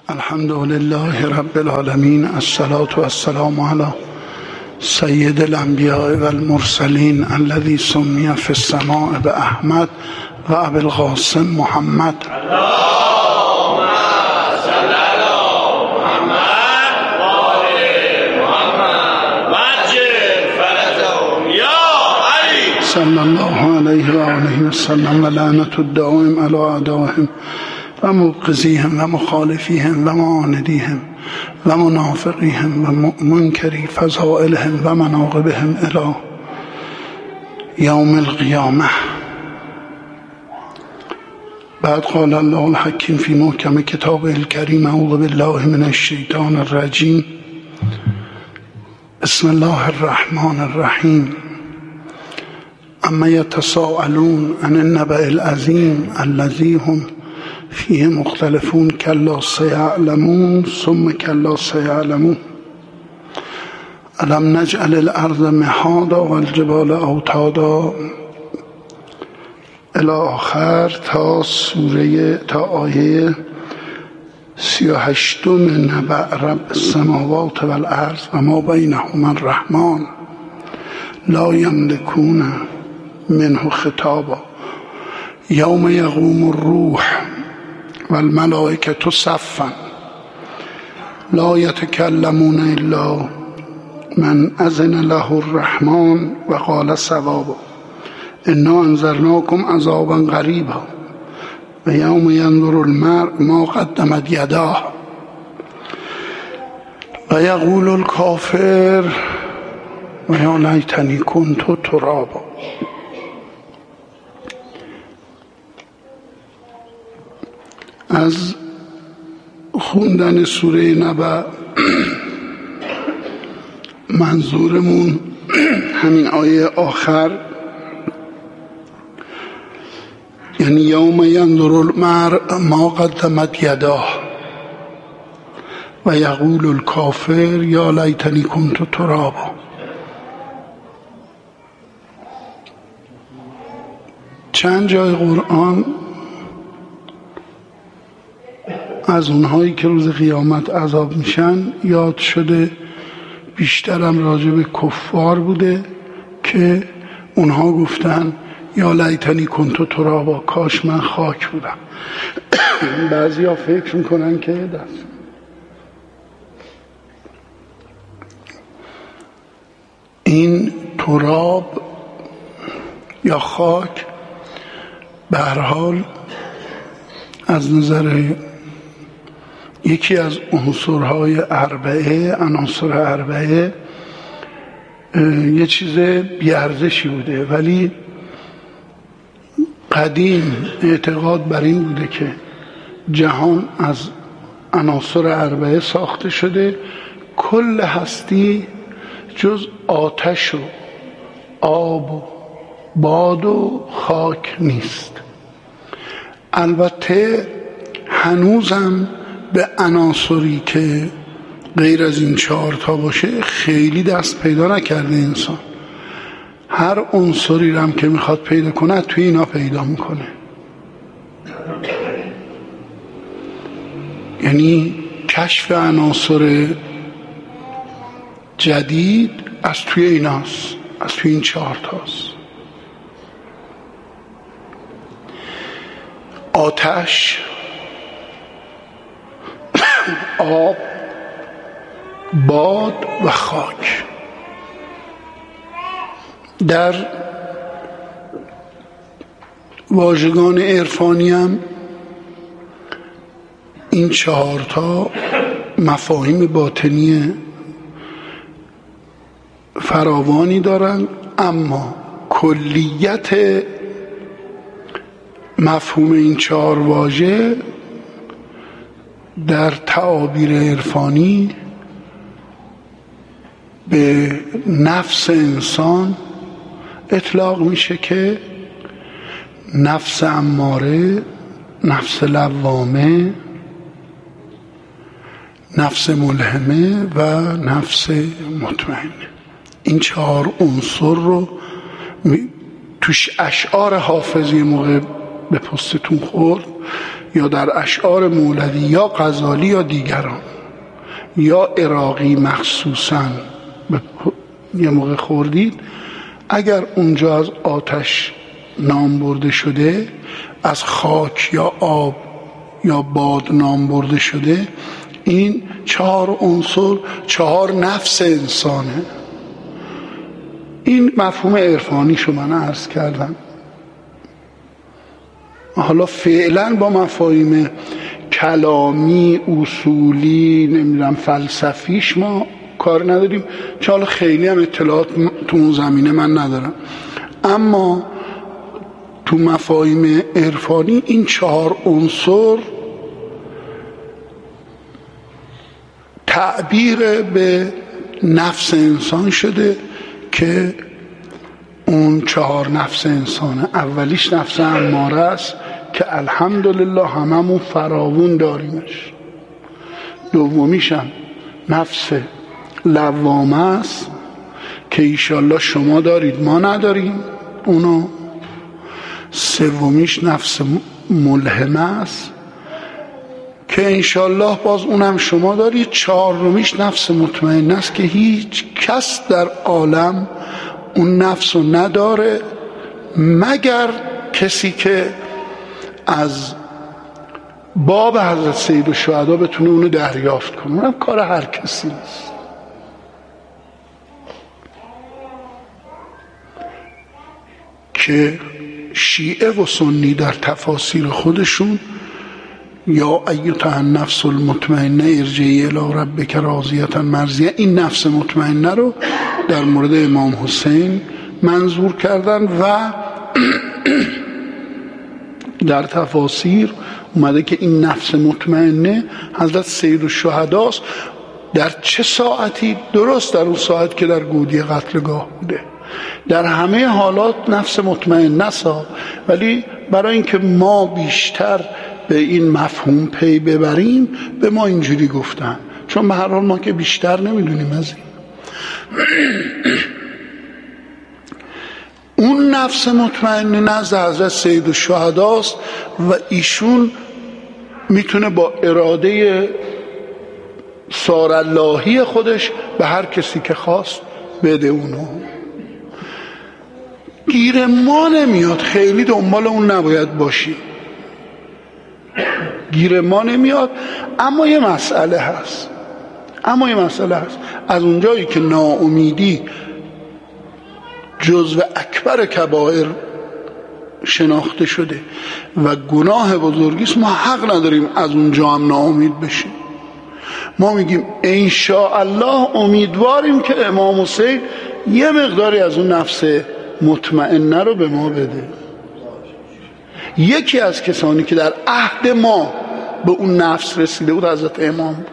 الحمد لله رب العالمين، الصلاة والسلام على سید الانبیاء والمرسلین الذي سمي في السماء بأحمد و ابی القاسم محمد. اللهم صل على محمد و آل محمد وعجل فرجهم یا علی. صلی الله علیه و آله و سلم و لعنت الدائم علی اعدائهم و مبغضیهم و مخالفیهم و معاندیهم و منافقیهم و منکری فضائلهم و مناقبهم الی یوم القیامه. بعد قال الله الحکیم فی محکم کتابه الکریم اعوذ بالله من الشیطان الرجیم بسم الله الرحمن الرحیم اما یتساءلون عن النبأ العظیم الذی هم فیه مختلفون کلا سیعلمون ثم کلا سیعلمون الم نجعل الارض مهادا والجبال اوتادا الی آخر تا آیه 38 نبأ رب السماوات والارض و ما بینهما الرحمن لا یملکون منه خطابا یوم یقوم الروح والملائکة صفا لا یتکلمون الا من اذن له الرحمن و قال صوابا انا انذرناکم عذابا قریبا و یوم ینظر المرء ما قدمت یداه و یقول الکافر و یا لیتنی کنت ترابا. از خوندن سوره نبأ منظورمون همین آیه آخر، یعنی یوم ینظر المرء ما قدمت یداه و یقول الکافر یا لیتنی کنت ترابا. چند جای قرآن از اونهایی که روز قیامت عذاب میشن یاد شده، بیشترم راجع به کفار بوده که اونها گفتن یا لیتنی کنت ترابا، کاش من خاک بودم. بعضی ها فکر میکنن که دست این تراب یا خاک به هر حال از نظر یکی از عناصر اربعه یه چیز بیارزشی بوده، ولی قدیم اعتقاد بر این بوده که جهان از عناصر اربعه ساخته شده، کل هستی جز آتش و آب و باد و خاک نیست. البته هنوزم به عناصری که غیر از این 4 باشه خیلی دست پیدا نکرده انسان. هر عنصری هم که میخواد پیدا کنه توی اینا پیدا میکنه. یعنی کشف عناصر جدید از توی ایناست، از توی این 4 آتش، آب، باد و خاک. در واژگان عرفانی هم این 4 مفاهیم باطنی فراوانی دارند، اما کلیت مفهوم این 4 واژه در تعابیر عرفانی به نفس انسان اطلاق میشه که نفس اماره، نفس لوامه، نفس ملهمه و نفس مطمئنه. این 4 عنصر رو توش اشعار حافظی موقع به پستتون خورد یا در اشعار مولوی یا غزالی یا دیگران یا عراقی مخصوصاً یه موقع خوردید، اگر اونجا از آتش نام برده شده، از خاک یا آب یا باد نام برده شده، این 4 عنصر 4 نفس انسانه. این مفهوم عرفانیشو من عرض کردم. حالا فعلا با مفاهیم کلامی، اصولی، نمیدونم فلسفیش ما کار نداریم، چون حالا خیلی هم اطلاعات تو اون زمینه من ندارم. اما تو مفاهیم عرفانی این 4 عنصر تعبیر به نفس انسان شده که اون 4 نفس انسانه. اولیش نفس اماره است که الحمدلله هممون فراوون داریمش. دومیش هم نفس لوامه است که ایشالله شما دارید ما نداریم اونو. سومیش نفس ملهمه است که انشالله باز اونم شما دارید. 4میش نفس مطمئن است که هیچ کس در عالم اون نفس رو نداره مگر کسی که از باب حضرت سیدالشهدا بتونه اونو دریافت کنه. اونم کار هر کسی نیست. که شیعه و سنی در تفاسیر خودشون یا ایتها النفس المطمئنه ارجعی الی ربک راضیة مرضیه، این نفس مطمئنه رو در مورد امام حسین منظور کردن و در تفاسیر اومده که این نفس مطمئنه حضرت سیدالشهداست. در چه ساعتی؟ درست در اون ساعت که در گودی قتلگاه بوده. در همه حالات نفس مطمئنه است، ولی برای اینکه ما بیشتر به این مفهوم پی ببریم به ما اینجوری گفتن، چون به هر حال ما که بیشتر نمیدونیم از این. اون نفس مطمئنه نزد حضرت سیدالشهداست و ایشون میتونه با اراده ساراللهی خودش به هر کسی که خواست بده اونو. گیر ما نمیاد، خیلی دنبال اون نباید باشی، گیر ما نمیاد. اما یه مسئله هست، از اونجایی که ناامیدی جزو اکبر کبائر شناخته شده و گناه بزرگیست، ما حق نداریم از اونجا هم ناامید بشیم. ما میگیم انشاءالله امیدواریم که امام حسین یه مقداری از اون نفس مطمئنه رو به ما بده. یکی از کسانی که در عهد ما به اون نفس رسیده بود حضرت امام بود.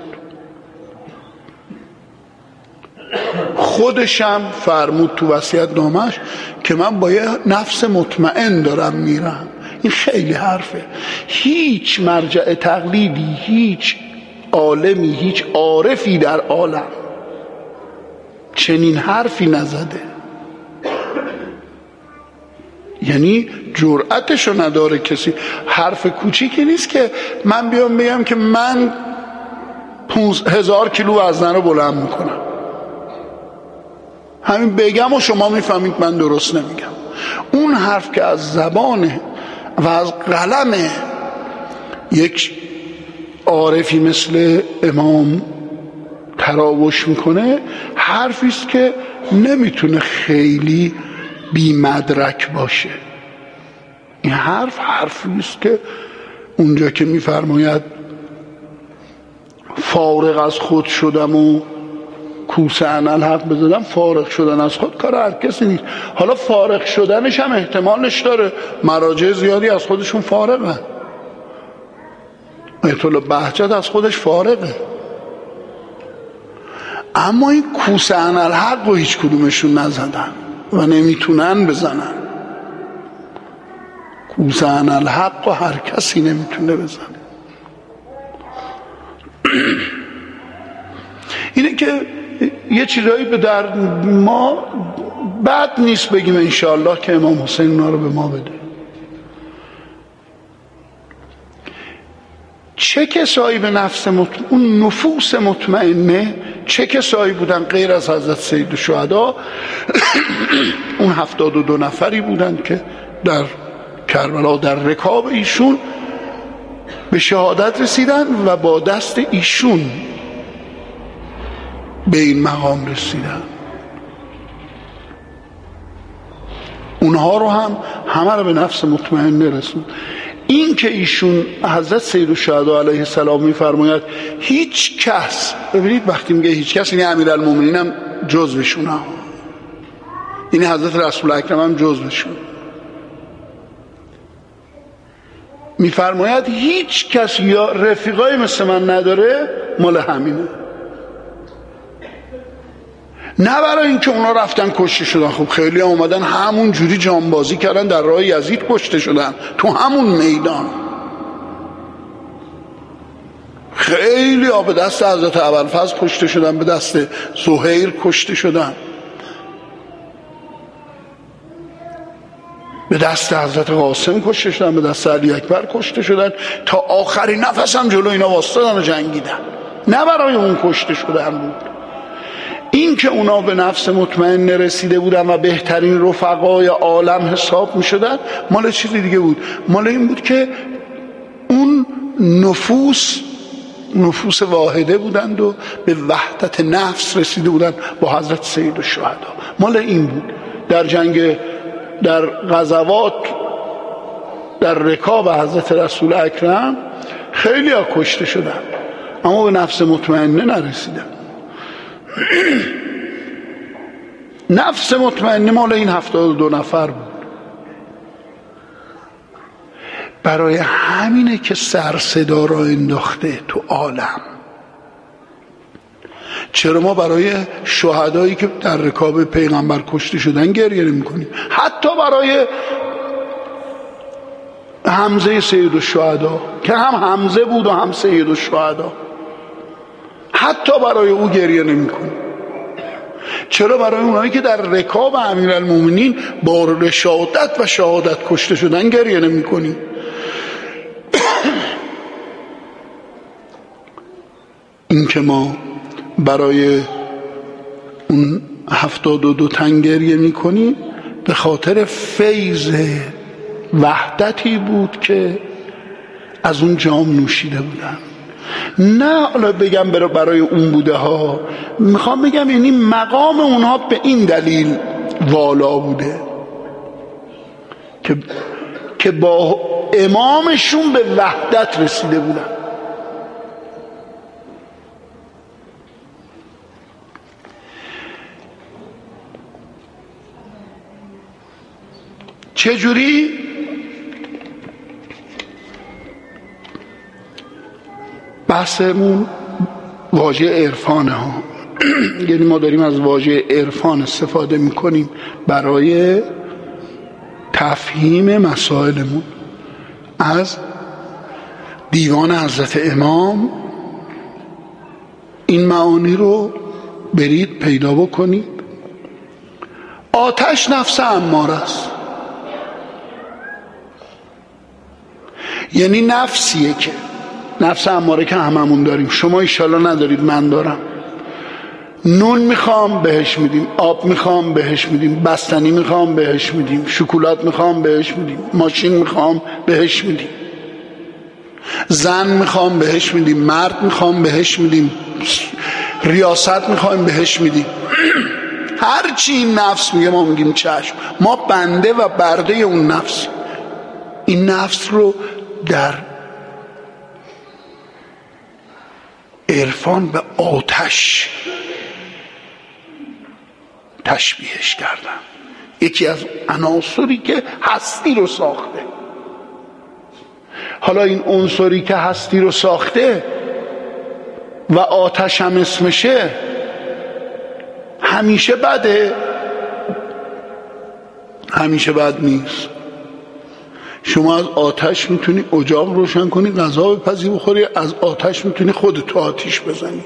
خودشم فرمود تو وصیت‌نامه‌اش که من با یه نفس مطمئن دارم میرم. این خیلی حرفه. هیچ مرجع تقلیدی، هیچ عالمی، هیچ عارفی در عالم چنین حرفی نزده. یعنی جرأتشو نداره کسی. حرف کوچیکی نیست که من بیام بگم که من 1000 کیلو وزنه رو بلند میکنم. همین بگم و شما میفهمید من درست نمیگم. اون حرف که از زبان و از قلم یک عارفی مثل امام تراوش میکنه، حرفیست که نمیتونه خیلی بی مدرک باشه. این حرفیست که اونجا که میفرماید فارغ از خود شدم و کوسه انالحق بزدم، فارغ شدن از خود کار هر کسی نیست. حالا فارغ شدنش هم احتمالش داره، مراجع زیادی از خودشون فارغن. آیت الله بهجت از خودش فارغه، اما این کوسه انالحق رو هیچ کدومشون نزدن و نمیتونن بزنن. کوسه انالحق رو هر کسی نمیتونه بزنه. اینه که یه چیزایی به در ما بد نیست بگیم انشاءالله که امام حسین اونا رو به ما بده. چه کسایی به اون نفوس مطمئنه چه کسایی بودن غیر از حضرت سید الشهدا؟ اون 72 نفری بودن که در کربلا در رکاب ایشون به شهادت رسیدن و با دست ایشون به این مقام رسیدن. اونها رو همه رو به نفس مطمئنه رسوند. این که ایشون حضرت سید الشهدا علیه السلام میفرماید هیچ کس، ببینید وقتی میگه هیچ کس، این امیرالمومنین هم جزوشونه، این حضرت رسول اکرم هم جزوشون، میفرماید هیچ کس یا رفیقای مثل من نداره، مال همینه. نه برای اینکه اونا رفتن کشته شدن، خب خیلی هم اومدن همون جوری جانبازی کردن در راه یزید کشته شدن تو همون میدان. خیلی ها به دست حضرت ابوالفضل کشته شدن، به دست زهیر کشته شدن، به دست حضرت قاسم کشته شدن، به دست علی اکبر کشته شدن، تا آخرین نفس هم جلو اینا واسطادن و جنگیدن. نه برای اون کشته شدن بود. این که اونا به نفس مطمئن رسیده بودن و بهترین رفقای عالم حساب می شدن، مال چیزی دیگه بود. مال این بود که اون نفوس واحده بودند و به وحدت نفس رسیده بودند با حضرت سید الشهدا. مال این بود. در جنگ، در غزوات، در رکاب حضرت رسول اکرم خیلی ها کشته شدن اما به نفس مطمئنه نرسیدن. نفس مطمئنه مال این 72 نفر بود. برای همینه که سر صدا را انداخته تو عالم. چرا ما برای شهدایی که در رکاب پیغمبر کشته شدن گریه نمی‌کنیم؟ حتی برای حمزه سید الشهدا که هم حمزه بود و هم سید الشهدا، حتی برای او گریه نمی‌کنیم. چرا برای اونایی که در رکاب امیرالمومنین با رشادت و شهادت کشته شدن گریه نمی‌کنیم؟ این که ما برای اون 72 تن گریه می‌کنیم به خاطر فیض وحدتی بود که از اون جام نوشیده بودن. نه حالا بگم برای اون بوده ها، میخوام بگم یعنی مقام اونها به این دلیل والا بوده که با امامشون به وحدت رسیده بودن. چجوری؟ بحثمون واژه عرفانه ها. یعنی ما داریم از واژه عرفان استفاده میکنیم برای تفهیم مسائلمون. از دیوان حضرت امام این معانی رو برید پیدا بکنید. آتش نفس اماره است، یعنی نفسیه که نفس اماره که هممون داریم. شما ایشالا ندارید، من دارم. نون میخوام بهش میدیم، آب میخوام بهش میدیم، بستنی میخوام بهش میدیم، شکلات میخوام بهش میدیم، ماشین میخوام بهش میدیم، زن میخوام بهش میدیم، مرد میخوام بهش میدیم، ریاست میخوام بهش میدیم. هر چی این نفس میگه ما میگیم چشم. ما بنده و برده اون نفس. این نفس رو در عرفان به آتش تشبیهش کردن. یکی از عناصری که هستی رو ساخته. حالا این عنصری که هستی رو ساخته و آتش هم اسمشه، همیشه بده؟ همیشه بد نیست. شما از آتش میتونی اجاق روشن کنی، غذا بپزی بخوری، از آتش میتونی خودت آتیش بزنی.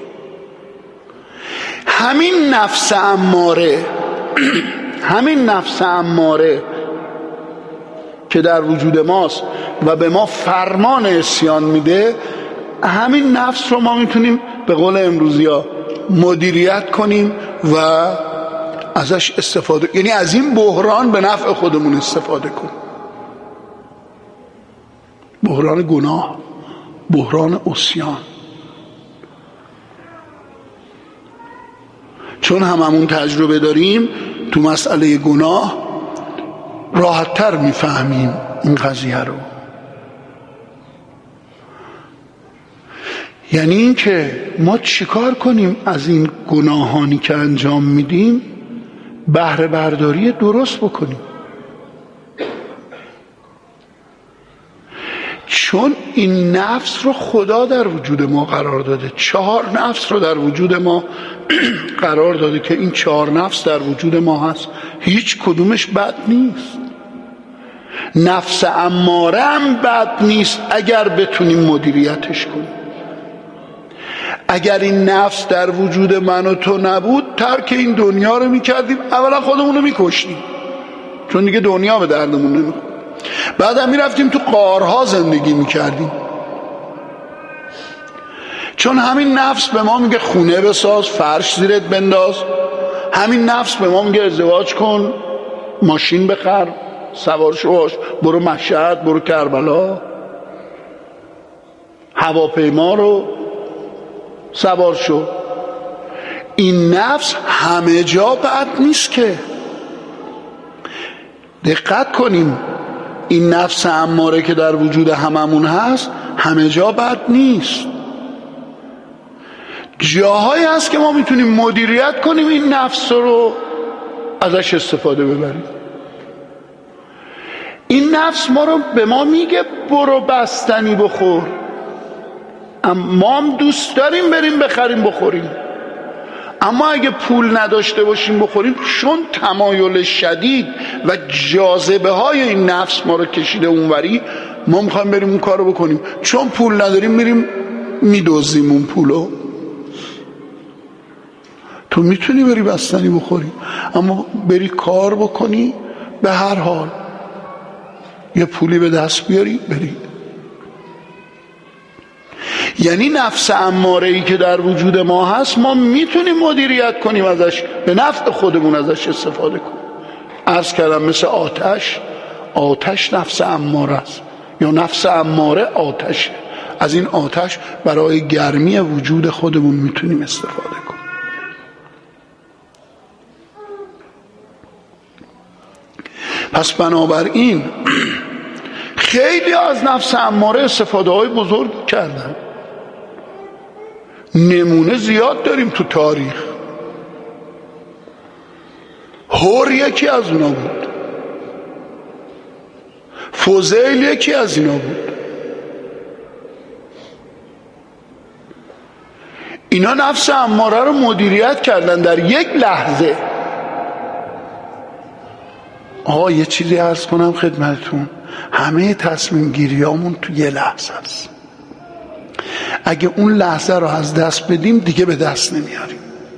همین نفس اماره همین نفس اماره که در وجود ماست و به ما فرمان عصیان میده، همین نفس رو ما میتونیم به قول امروزی‌ها مدیریت کنیم و ازش استفاده، یعنی از این بحران به نفع خودمون استفاده کنیم. بحران گناه، بحران عصیان. چون هممون تجربه داریم تو مسئله گناه راحت‌تر میفهمیم این قضیه رو. یعنی این که ما چیکار کنیم از این گناهانی که انجام میدیم بهره برداری درست بکنیم. چون این نفس رو خدا در وجود ما قرار داده، 4 نفس رو در وجود ما قرار داده که این 4 نفس در وجود ما هست، هیچ کدومش بد نیست. نفس اماره هم بد نیست اگر بتونیم مدیریتش کنیم. اگر این نفس در وجود من و تو نبود ترک این دنیا رو میکردیم، اولا خودمون رو میکشتیم چون دیگه دنیا به دردمون نمیخورد، بعد هم میرفتیم تو غارها زندگی میکردیم. چون همین نفس به ما میگه خونه بساز، فرش زیرت بنداز، همین نفس به ما میگه ازدواج کن، ماشین بخر، سوار شو، برو مشهد، برو کربلا، هواپیما رو سوار شو. این نفس همه جا بد نیست که. دقت کنیم، این نفس اماره که در وجود هممون هست همه جا بد نیست. جاهایی هست که ما میتونیم مدیریت کنیم این نفس رو ازش استفاده ببریم. این نفس ما رو به ما میگه برو بستنی بخور، ما هم دوست داریم بریم بخریم بخوریم، اما اگه پول نداشته باشیم بخوریم، چون تمایل شدید و جاذبه های این نفس ما رو کشیده اونوری، ما میخوایم بریم اون کار رو بکنیم. چون پول نداریم میریم میدوزیم اون پولو. تو میتونی بری بستنی بخوری، اما بری کار بکنی، به هر حال یه پولی به دست بیاری بری. یعنی نفس اماره‌ای که در وجود ما هست ما میتونیم مدیریت کنیم ازش، به نفع خودمون ازش استفاده کنیم. عرض کردم مثل آتش نفس اماره است، یا نفس اماره آتشه. از این آتش برای گرمی وجود خودمون میتونیم استفاده کنیم. پس بنابراین خیلی از نفس اماره استفاده های بزرگ کردن. نمونه زیاد داریم تو تاریخ. هور یکی از اونا بود، فوزیل یکی از اینا بود. اینا نفس اماره رو مدیریت کردن در یک لحظه. آقا یه چیزی عرض کنم خدمتتون، همه تصمیم گیریامون تو یه لحظه است. اگه اون لحظه رو از دست بدیم دیگه به دست نمیاریم.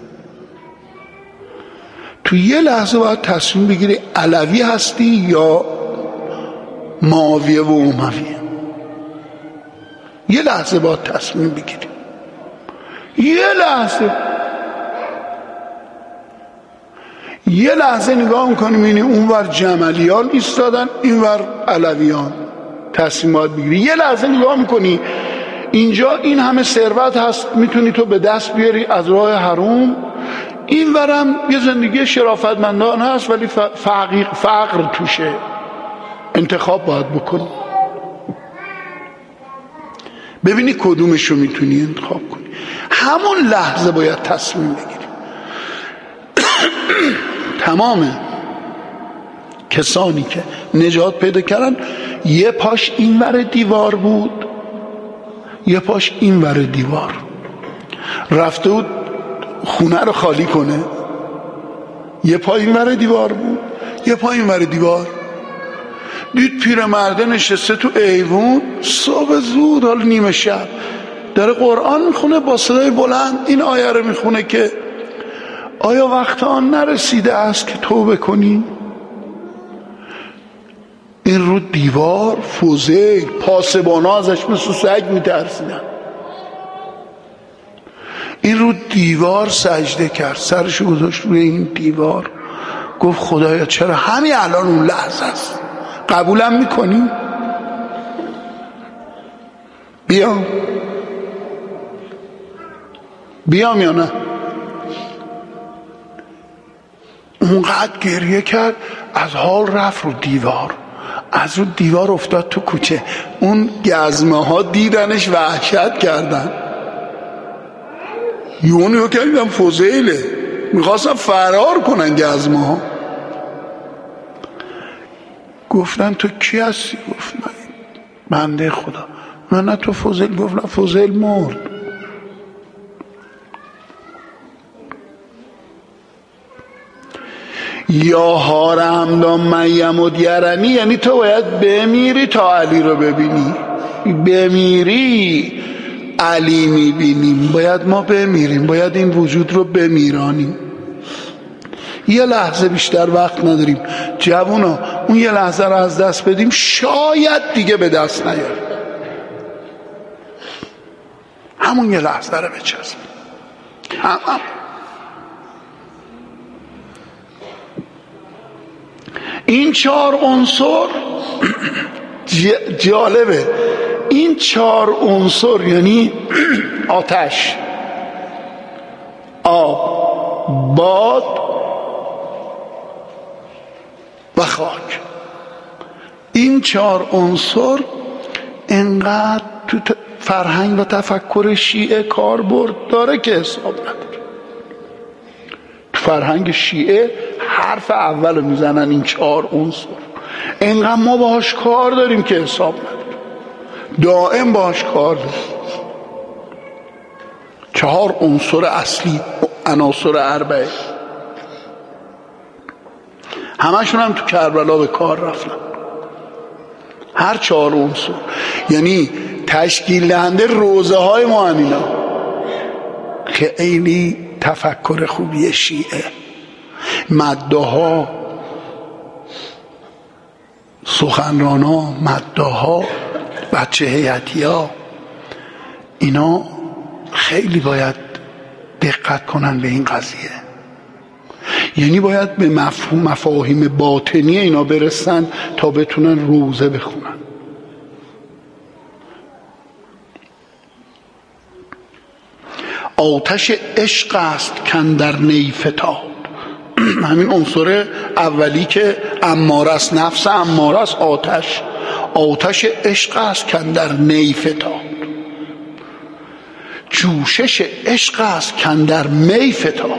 تو یه لحظه باید تصمیم بگیری علوی هستی یا معاویه و امویه. یه لحظه باید تصمیم بگیری، یه لحظه نگاه میکنیم اینی اونور جملیان ایستادن، اینور علویان، تصمیم باید بگیری. یه لحظه نگاه میکنی اینجا این همه ثروت هست میتونی تو به دست بیاری از راه حرام، اینورم یه زندگی شرافتمندان هست ولی فقر توشه. انتخاب باید بکنی، ببینی کدومش رو میتونی انتخاب کنی. همون لحظه باید تصمیم بگیری. تمام کسانی که نجات پیدا کردن یه پاش اینور دیوار بود، یه پاش اینور دیوار. رفته بود خونه رو خالی کنه، یه پا اینور دیوار بود، یه پا اینور دیوار. دید پیرمرده نشسته تو ایوون، صبح زود، حالا نیمه شب، داره قرآن میخونه با صدای بلند. این آیه رو میخونه که آیا وقت آن نرسیده است که توبه کنی؟ این رو دیوار فوزیل، پاسبانا ازش مثل سگ میترسیدن. این رو دیوار سجده کرد، سرشو گذاشت روی این دیوار، گفت خدایا چرا همین الان اون لحظه است، قبولم میکنی؟ بیام یا نه؟ اونقدر گریه کرد، از حال رفت رو دیوار، از رو دیوار افتاد تو کوچه. اون گزمه ها دیدنش وحشت کردن، یونیو کردم فضیله، میخواستم فرار کنن گزمه ها. گفتن تو کی هستی؟ گفت من بنده خدا. نه تو فضیل. گفت نه فضیل مرد. یا هار همدان من و دیرنی، یعنی تو باید بمیری تا علی رو ببینی، بمیری علی میبینیم، باید ما بمیریم، باید این وجود رو بمیرانیم. یه لحظه بیشتر وقت نداریم جوونا، اون یه لحظه رو از دست بدیم شاید دیگه به دست نیاریم، همون یه لحظه رو بچسبیم. این 4 عنصر جالبه، این 4 عنصر یعنی آتش، آب، باد و خاک. این 4 عنصر انقدر تو فرهنگ و تفکر شیعه کاربرد داره که حساب نداره. تو فرهنگ شیعه حرف اول میزنن این 4 عنصر، انقدر ما باهاش کار داریم که حساب نداره، دائم باهاش کار داریم. 4 عنصر اصلی، عناصر اربعه، همشون هم تو کربلا به کار رفتن. هر 4 عنصر یعنی تشکیل دهنده روزه های ما همینا. خیلی تفکر خوبی شیعه، مداها، سخنرانا، مداها، بچه هیئتی ها، اینا خیلی باید دقت کنن به این قضیه. یعنی باید به مفاهیم باطنی اینا برسن تا بتونن روزه بخونن. آتش عشق است کاندر نی فتاد. همین عنصر اولی که اماره است، نفس اماره است، آتش عشق است کاندر نی فتاد. جوشش عشق است کاندر می فتاد.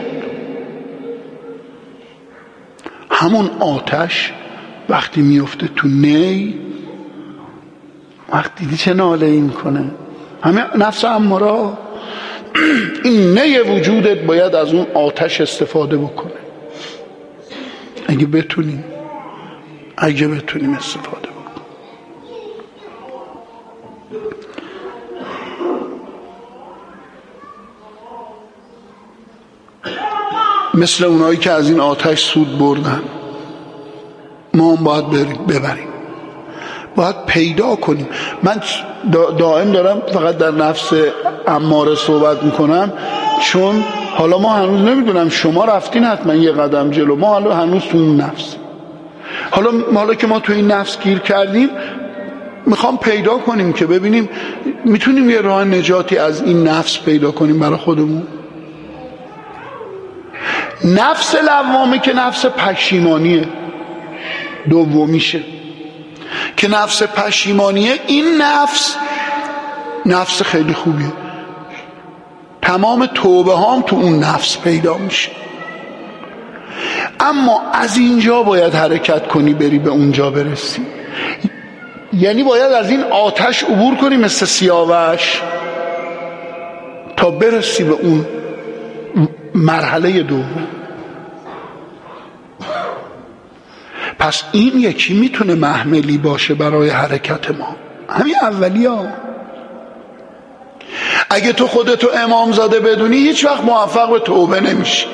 همون آتش وقتی میفته تو نی، وقتی دیدی چه ناله این کنه، همین نفس اماره، این نی وجودت باید از اون آتش استفاده بکنه. اگه بتونیم استفاده بکنیم. مثل اونایی که از این آتش سود بردن ما هم باید ببریم، باید پیدا کنیم. من دائم دارم فقط در نفس اماره صحبت میکنم، چون حالا ما هنوز نمیدونم، شما رفتین حتما یه قدم جلو، ما حالا هنوز تو اون نفس. حالا که ما تو این نفس گیر کردیم، میخوام پیدا کنیم که ببینیم میتونیم یه راه نجاتی از این نفس پیدا کنیم برای خودمون. نفس لوامه که نفس پشیمانیه، دومیشه که نفس پشیمانیه. این نفس خیلی خوبیه، تمام توبه هام تو اون نفس پیدا میشه. اما از اینجا باید حرکت کنی بری به اونجا برسی، یعنی باید از این آتش عبور کنی مثل سیاوش تا برسی به اون مرحله دوم. پس این یکی میتونه محملی باشه برای حرکت ما، همین اولی ها. اگه تو خودتو امامزاده بدونی هیچ وقت موفق به توبه نمیشی.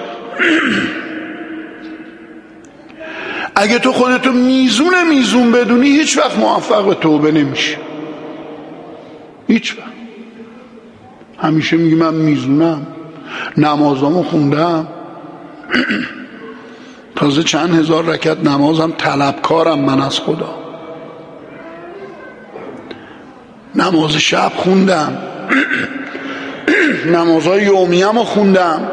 اگه تو خودتو میزون بدونی هیچ وقت موفق به توبه نمیشی، هیچ وقت. همیشه میگه من میزونم، نمازامو خوندم، تازه چند هزار رکعت نمازم، طلبکارم من از خدا، نماز شب خوندم، نمازهای یومیه‌مو خوندم،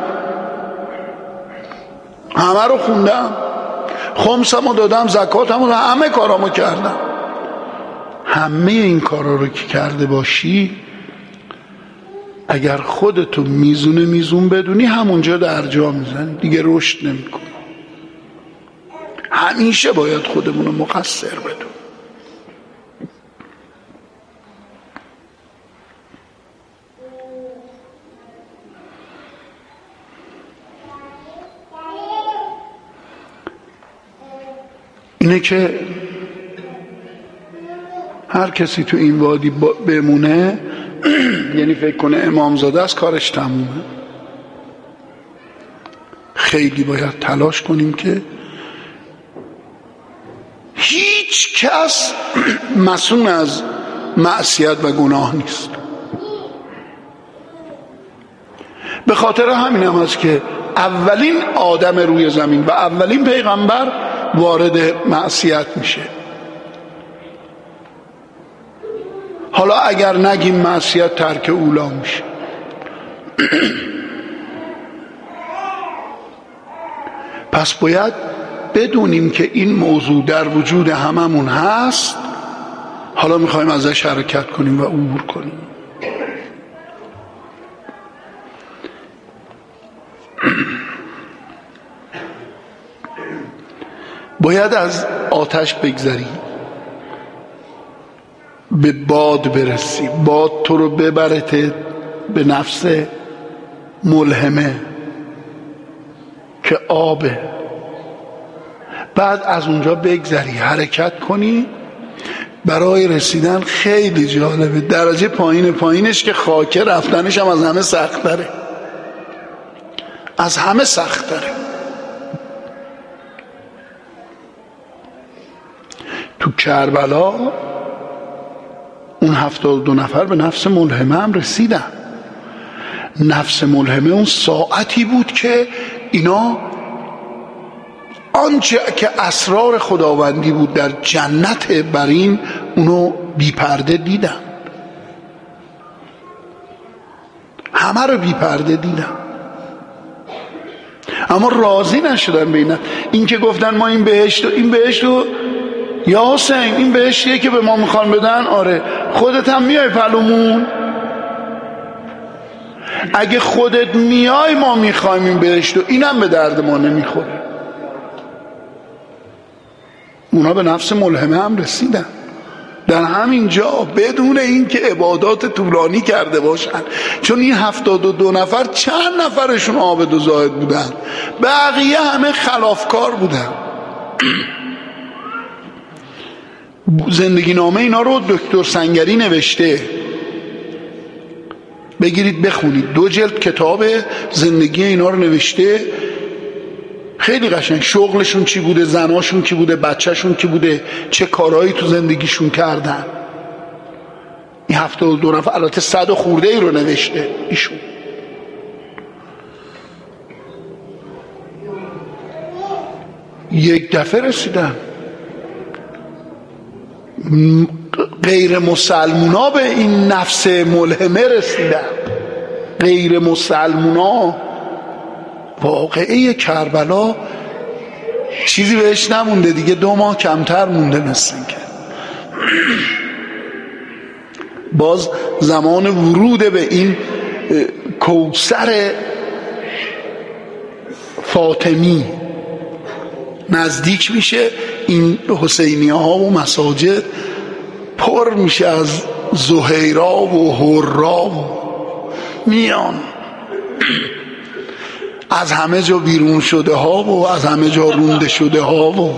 همه رو خوندم، خمسمو دادم، زکاتمو دادم، همه کارامو کردم. همه این کارا رو که کرده باشی، اگر خودتو میزون بدونی، همونجا در جا میزنی، دیگه رشد نمیکنی. همیشه باید خودمونو مقصر بدون. اینه که هر کسی تو این وادی بمونه یعنی فکر کنه امامزاده است، کارش تمومه. خیلی باید تلاش کنیم که هیچ کس مسئول از معصیت و گناه نیست. به خاطر همین هم هست که اولین آدم روی زمین و اولین پیغمبر وارد معصیت میشه. حالا اگر نگیم معصیت، ترک اولا میشه. پس باید بدونیم که این موضوع در وجود هممون هست، حالا میخوایم ازش حرکت کنیم و عبور کنیم. باید از آتش بگذری، به باد برسی، باد تو رو ببرت به نفس ملهمه که آبه. بعد از اونجا بگذری، حرکت کنی. برای رسیدن خیلی جالبه، درجه پایینش که خاکه، رفتنش هم از همه سخت‌تره، از همه سخت‌تره. تو کربلا اون 72 نفر به نفس ملهمه هم رسیدن. نفس ملهمه اون ساعتی بود که اینا آنچه که اسرار خداوندی بود در جنت برین، اونو بی پرده دیدن، همه رو بی پرده دیدن، اما راضی نشدن بینن. این که گفتن ما این بهشت رو یا حسین، این بهشتیه که به ما میخوان بدن، آره خودت هم میای پلومون؟ اگه خودت میای ما میخوایم این بهشت رو، اینم به درد ما نمیخوره. اونا به نفس ملهمه هم رسیدن در همین جا، بدون اینکه عبادات طولانی کرده باشن. چون این 72 نفر چند نفرشون عابد و زاهد بودن، بقیه همه خلافکار بودن. زندگی نامه اینا رو دکتر سنگری نوشته، بگیرید بخونید، 2 جلد کتاب زندگی اینا رو نوشته. خیلی قشنگ، شغلشون چی بوده، زناشون کی بوده، بچهشون کی بوده، چه کارهایی تو زندگیشون کردن. این 72 نفر، البته 100 خورده ای رو نوشته ایشون. یک دفعه رسیدن. غیر مسلمونا به این نفس ملهمه رسیدن. غیر مسلمونا واقعه کربلا چیزی بهش نمونده دیگه، 2 ماه کمتر مونده مثل که باز زمان ورود به این کوثر فاطمی نزدیک میشه. این حسینیه ها و مساجد پر میشه از زهیرا و حرا و میان، از همه جا بیرون شده ها و از همه جا رونده شده ها و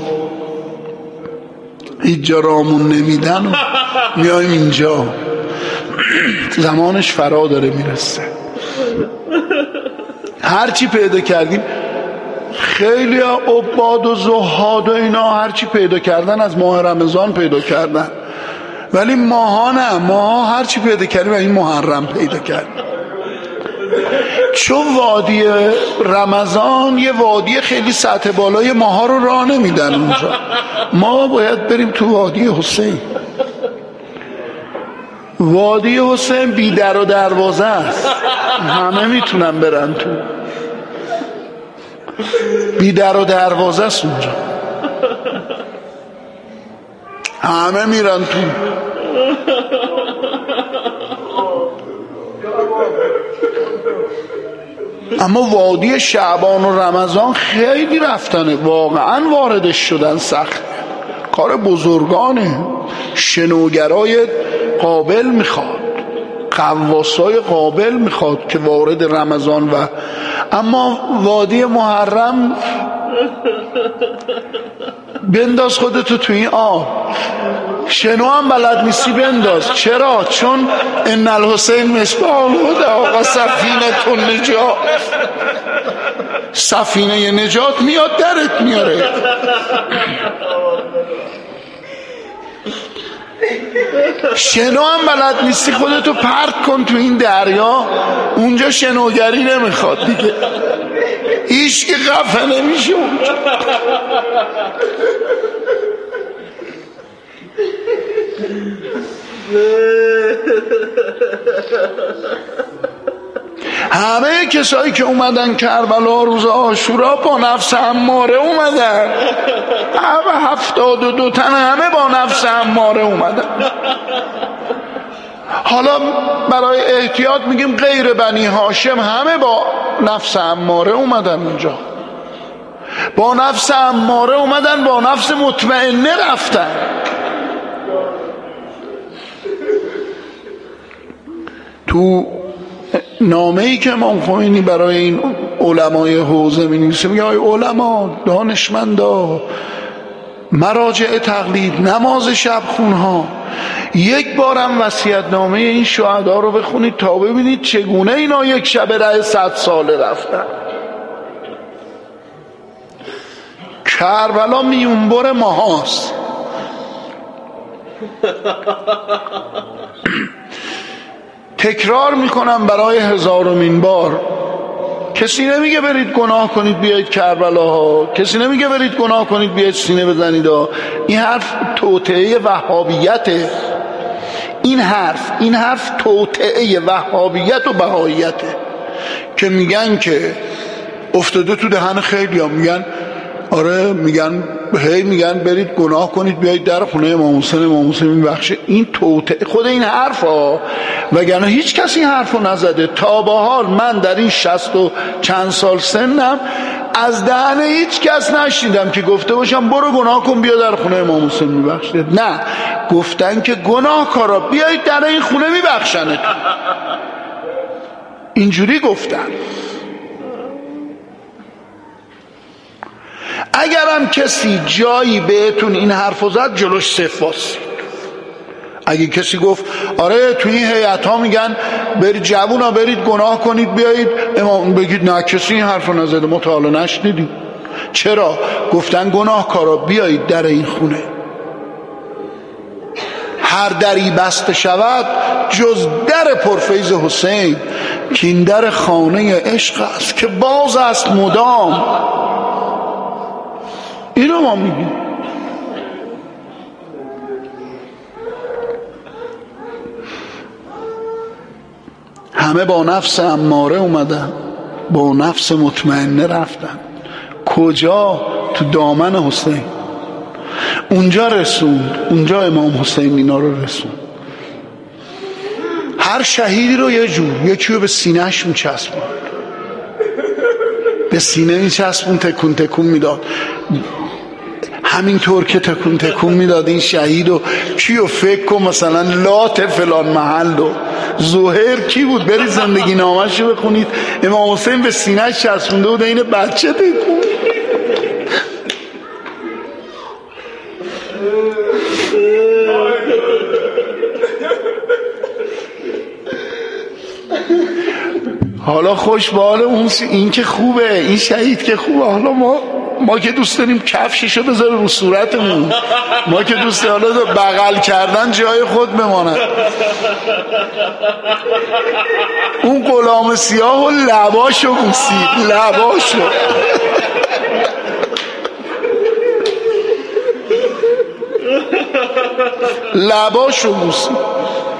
هیچ جا رامون نمیدن و میایم اینجا. زمانش فرا داره میرسه. هرچی پیدا کردیم، خیلی عباد و زهاد و اینا هرچی پیدا کردن از ماه رمضان پیدا کردن، ولی ماها نه، ماها هرچی پیدا کردیم این محرم پیدا کردیم. چون وادی رمضان یه وادی خیلی سطح بالای ماها رو راه نمیدن اونجا، ما باید بریم تو وادی حسین. وادی حسین بی در و دروازه است، همه میتونن برن تو، بی در و دروازه است اونجا، همه میرن تو. اما وادی شعبان و رمضان خیلی رفتنه، واقعا واردش شدن سخت، کار بزرگانه، شنوگرای قابل میخواد، قواسای قابل میخواد که وارد رمضان و اما وادی محرم بنداز خودتو تو این آب، شنو هم بلد نیستی بنداز. چرا؟ چون ان الحسین مصباح الهدی، آقا سفینه نجات، سفینه نجات میاد درت میاره. شنو هم بلد نیستی خودتو پرت کن تو این دریا، اونجا شنوگری نمیخواد دیگه، هیچ که خفه نمیشه اونجا. همه کسایی که اومدن کربلا روز عاشورا با نفس اماره اومدن، 72 تن همه با نفس اماره اومدن. حالا برای احتیاط میگیم غیر بنی هاشم همه با نفس اماره اومدن اونجا، با نفس اماره اومدن، با نفس مطمئنه رفتن. تو نامه‌ای که امام خمینی برای این علمای حوزه می‌نویسه، میگه ای علما، دانشمندا، مراجع تقلید، نماز شب خونها، یک بارم وصیت‌نامه این شهدا رو بخونید تا ببینید چگونه اینا یک شب ره 100 ساله رفتن. کربلا میونبر ماهاست. تکرار میکنم برای 1000مین بار، کسی نمیگه برید گناه کنید بیایید کربلا ها، کسی نمیگه برید گناه کنید بیایید سینه بزنید ها. این حرف توطئه وهابیته، این حرف توطئه وهابیت و بهاییته که میگن که افتاده تو دهن خیلی ها، میگن آره، میگن برید گناه کنید بیایید در خونه امام حسین میبخشه. این توطئه خود این حرف ها، وگرنه هیچ کسی این حرف رو نزده تا به حال. من در این 60 و چند سال سنم از دهن هیچ کس نشنیدم که گفته باشم برو گناه کن بیا در خونه امام حسین میبخشه. نه، گفتن که گناهکارا بیایید در این خونه میبخشنه، اینجوری گفتن. اگرم کسی جایی بهتون این حرفو زد جلوش صف واسید. اگه کسی گفت آره توی این هیئت ها میگن برید جوونا برید گناه کنید بیایید امام، بگید نه کسی این حرفو نزده، ما تا حالا نشنیدیم. چرا؟ گفتن گناهکارا بیایید در این خونه. هر دری بسته شود جز در پرفیض حسین، که این در خانه عشق است که باز است مدام. اینو ما میگیم. همه با نفس اماره اومدن، با نفس مطمئنه رفتن. کجا؟ تو دامن حسین. اونجا رسوند، اونجا امام حسین اینا رو رسوند. هر شهیدی رو یه جور، یکی رو به سینه‌اش میچسبون، به سینه میچسبون، تکون تکون میداد. همینطور که تکون تکون میداد این شهید و کیو فکر کن مثلا لات فلان محل و زهیر کی بود، برید زندگی نامش رو بخونید، امام حسین به سینه‌اش چسبونده بود این بچه تکون. حالا خوش به حال اون، این که خوبه، این شهید که خوبه. حالا ما ما که دوست داریم کفششو بذاره رو صورتمون، ما که دوست داریم حالا بغل کردن جای خود بماند. اون غلام سیاه و لباشو بوسید، لباشو. لباشو بوسید.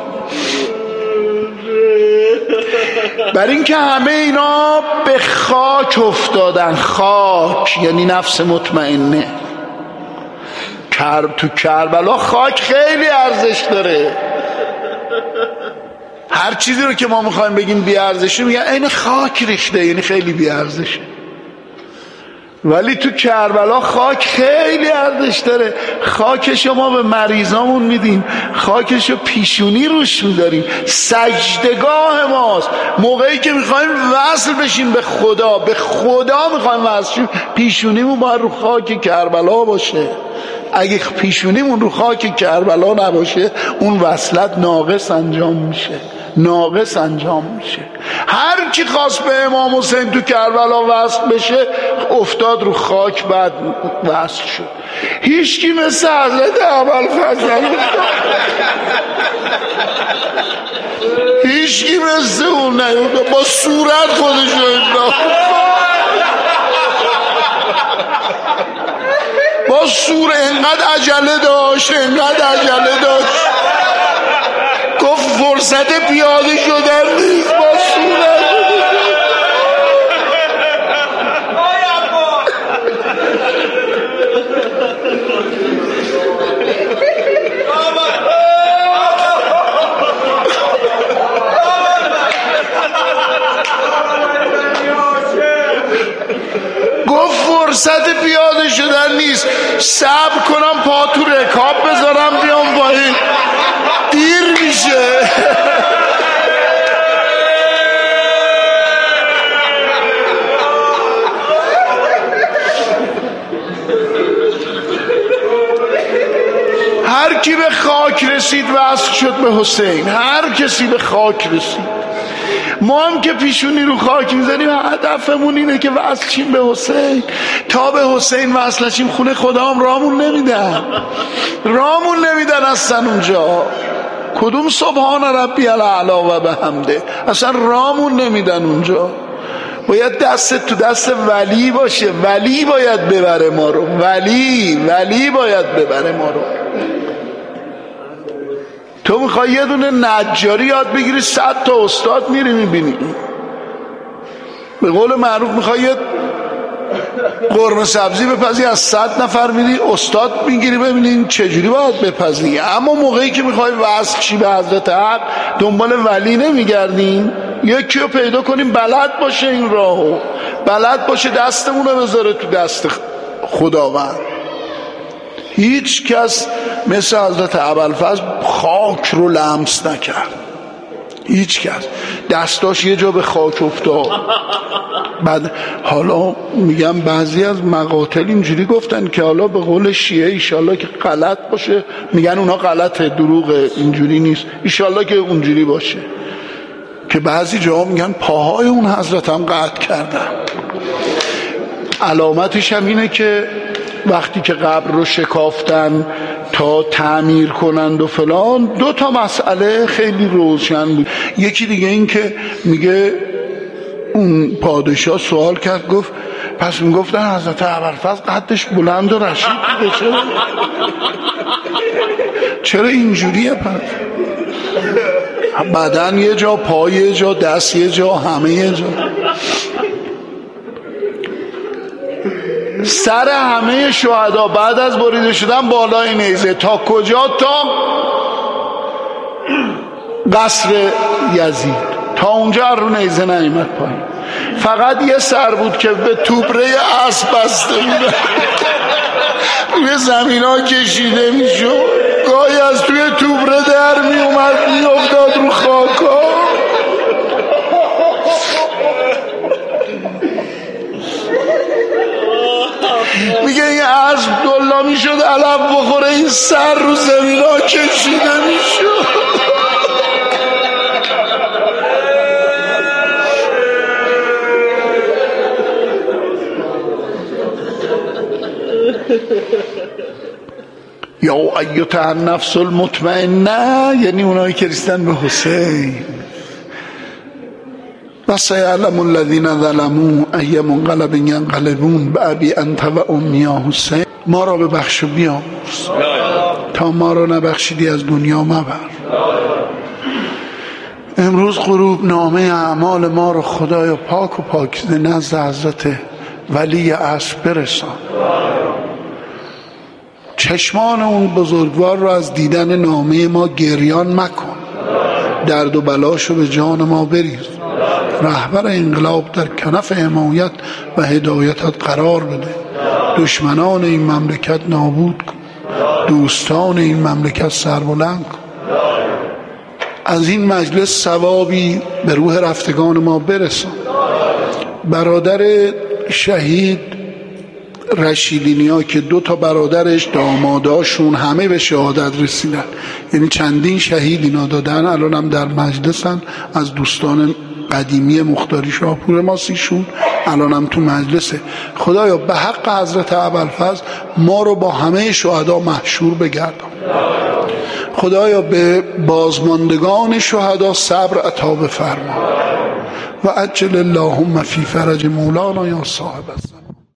بر این که همه اینا به خاک افتادن. خاک یعنی نفس مطمئنه. تو کربلا خاک خیلی ارزش داره. هر چیزی رو که ما میخوایم بگیم بی ارزشه میگن این خاک ریخته، یعنی خیلی بی ارزشه. ولی تو کربلا خاک خیلی ارزش داره. خاکشو ما به مریضامون میدیم، خاکشو پیشونی روش میداریم، سجدگاه ماست. موقعی که میخوایم وصل بشیم به خدا، به خدا میخوایم وصل شیم، پیشونیمون باید رو خاک کربلا باشه. اگه پیشونیمون رو خاک کربلا نباشه اون وصلت ناقص انجام میشه، ناقص انجام میشه. هر کی خواست به امام حسین تو کربلا وصل بشه افتاد رو خاک، بعد وصل شد. هیچ کی مثل حضرت ابوالفضل نیفتاد، هیچ کی مثل اون نیفتاد. با صورت خودش رو انداخت، با سور انقدر عجله داشت، انقدر عجله داشت، گفت فرصت پیاده شدن نیست، با صورت. گفت فرصت پیاده شدن نیست، صبر کنم پا تو رکاب بذارم بیام پایین، دیر میشه. هر کی به خاک رسید وصل شد به حسین، هر کسی به خاک رسید. ما هم که پیشونی رو خاک میزنیم هدفمون اینه که وصل شیم به حسین. تا به حسین وصل شیم خونه خدا هم رامون نمیدن، رامون نمیدن اصلا. اونجا کدوم سبحان ربی الاعلی و بحمده، اصلا رامون نمیدن. اونجا باید دست تو دست ولی باشه، ولی باید ببره ما رو، ولی باید ببره ما رو. تو میخوای یه دونه نجاری یاد بگیری 100 تا استاد میری میبینی. به قول معروف میخوای یه قرمه سبزی بپزی از 100 نفر میری استاد میگیری ببینی چجوری باید بپزی. اما موقعی که میخوای وصل شی به حضرت حق دنبال ولی نمیگردیم، یکی رو پیدا کنیم بلد باشه این راهو، بلد باشه دستمون رو بذاره تو دست خداوند. هیچ کس مثل حضرت ابوالفضل خاک رو لمس نکرد، هیچ کس. دستاش یه جا به خاک افتاد. بعد حالا میگم بعضی از مقاتل اینجوری گفتن که حالا به قول شیعه ایشالله که غلط باشه، میگن اونا غلطه، دروغه، اینجوری نیست، ایشالله که اونجوری باشه، که بعضی جاها میگن پاهای اون حضرت هم قطع کردن. علامتش هم اینه که وقتی که قبر رو شکافتن تا تعمیر کنند و فلان، 2 تا مسئله خیلی روشن بود. یکی دیگه این که میگه اون پادشاه سوال کرد، گفت پس میگفتن حضرت ابوالفضل قدش بلند و رشید بوده، چرا اینجوریه؟ پس بدن یه جا، پای یه جا، دست یه جا، همه یه جا. سر همه شهدا بعد از بریده شدن بالای نیزه تا کجا؟ تا قصر یزید، تا اونجا رو نیزه نیامد پایین. فقط یه سر بود که به توبره اسب بسته بود، توی زمین ها کشیده میشد، گاهی از توی توبره در میومد میافتاد رو خاکا. میگه این اسب دلا میشد علف بخوره، این سر رو زمین ها کشیده میشد. یا ایتها النفس المطمئنه، یعنی اونایی که رسیدن به حسین. و سیعلم الذین ظلموا ای منقلب ینقلبون بأبی انت و امی یا حسین. ما را ببخش و بیامرز، تا ما را نبخشیدی از دنیا مبر. امروز غروب نامه اعمال ما را خدایا پاک و پاکیزه نزد حضرت ولی عصر برسان. چشمان اون بزرگوار را از دیدن نامه ما گریان مکن. درد و بلاشو به جان ما بریز. رهبر انقلاب در کنف حمایت و هدایتت قرار بده. دشمنان این مملکت نابود کن. دوستان این مملکت سربلند کن. از این مجلس ثوابی به روح رفتگان ما برسان. برادر شهید رشیدینیا که 2 برادرش داماداشون همه به شهادت رسیدن، یعنی چندین شهید اینا دادن، الان هم در مجلسن. از دوستان قدیمی مختاری شاپور ماسیشون الان هم تو مجلسه. خدایا به حق حضرت ابوالفضل ما رو با همه شهدا محشور بگردان. خدایا به بازماندگان شهدا صبر عطا بفرما. و عجل اللهم فی فرج مولانا یا صاحب الزمان.